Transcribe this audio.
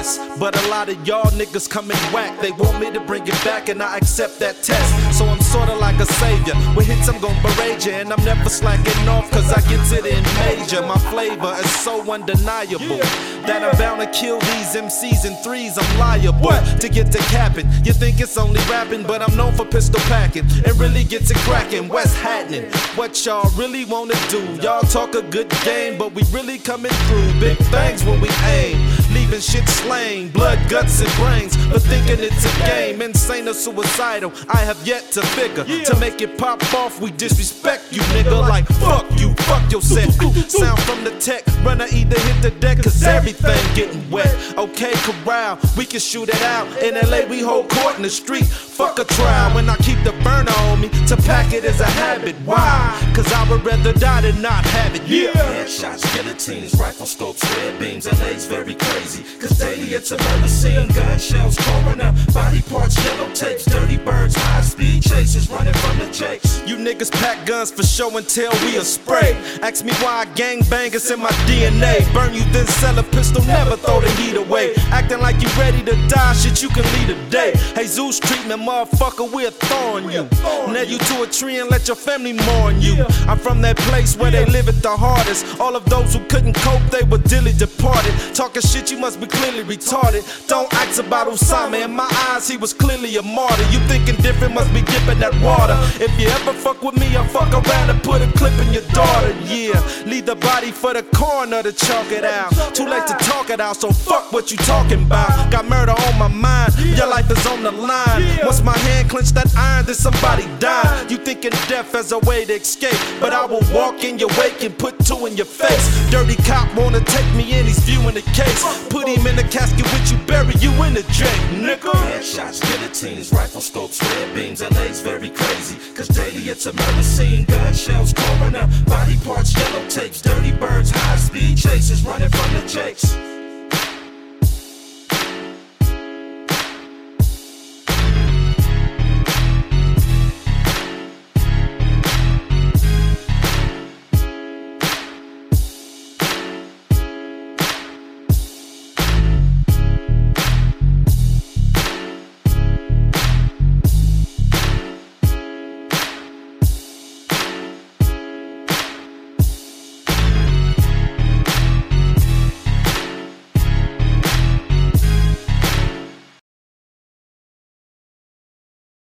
honest, but a lot of y'all niggas come in whack. They want me to bring it back and I accept that test. So I'm sorta like a savior. With hits I'm gon' berate you, and I'm never slacking off cause I get it in major. My flavor is so undeniable that I'm bound to kill these MCs in threes. I'm liable to get to capping. You think it's only rapping, but I'm known for pistol packing. It really gets it cracking. What's happening? What y'all really wanna do? Y'all talk a good game, but we really coming through big things when we aim. Leaving shit slain, blood, guts, and brains, but thinking it's a game. Insane or suicidal, I have yet to figure. To make it pop off, we disrespect you, nigga. Like fuck you, fuck your set. Sound from the tech, runner either hit the deck, cause everything getting wet. Okay, corral, we can shoot it out. In LA, we hold court in the street. Fuck a trial when I keep the burner on me. To pack it is a habit. Why? Cause I would rather die than not have it. Yeah. Headshots, guillotines, rifle scopes, red beams. LA's very crazy, cause daily it's a murder scene. Gun shells, coroner, body parts, yellow tapes, dirty birds, high speed chases, running from the jakes. You niggas pack guns for show and tell, we a spray. Ask me why I gang bang, it's in my DNA. Burn you then sell a pistol, never throw the heat away. Acting like you ready to die, shit you can lead a day. Hey Zeus treatment, motherfucker, we'll thorn you. Nail you to a tree and let your family mourn you. I'm from that place where they live it the hardest. All of those who couldn't cope, they were dilly departed. Talking shit, you must be clearly retarded. Don't ask about Osama, in my eyes he was clearly a martyr. You thinking different, must be dipping that water. If you ever fuck with me, I'll fuck around and put a clip in your daughter. Yeah, leave the body for the coroner to chalk it out. Too late to talk it out, so fuck what you talking about. Got murder on my mind, your life is on the line. Once my hand clenched that iron, then somebody died. You thinking death as a way to escape, but I will walk in your wake and put two in your face. Dirty cop wanna take me in, he's viewing the case. Put him in the casket with you, bury you in the J, nigga. Headshots, guillotines, rifle scopes, red beams. LA's very crazy, cause daily it's a murder scene. Gun shells, coroner, body parts, yellow tapes, dirty birds, high speed chases, running from the jakes.